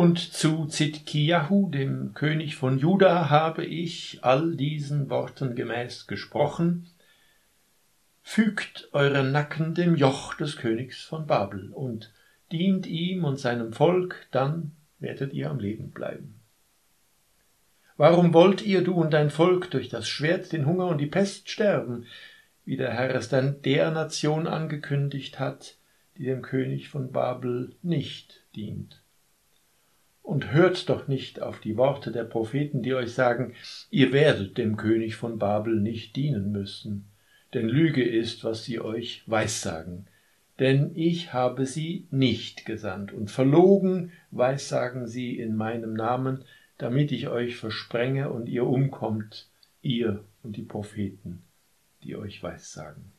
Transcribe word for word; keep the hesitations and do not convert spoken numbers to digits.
Und zu Zidkiahu, dem König von Juda, habe ich all diesen Worten gemäß gesprochen: Fügt eure Nacken dem Joch des Königs von Babel und dient ihm und seinem Volk, dann werdet ihr am Leben bleiben. Warum wollt ihr, du und dein Volk, durch das Schwert, den Hunger und die Pest sterben, wie der Herr es dann der Nation angekündigt hat, die dem König von Babel nicht dient? Und hört doch nicht auf die Worte der Propheten, die euch sagen, ihr werdet dem König von Babel nicht dienen müssen, denn Lüge ist, was sie euch weissagen. Denn ich habe sie nicht gesandt, und verlogen weissagen sie in meinem Namen, damit ich euch versprenge und ihr umkommt, ihr und die Propheten, die euch weissagen.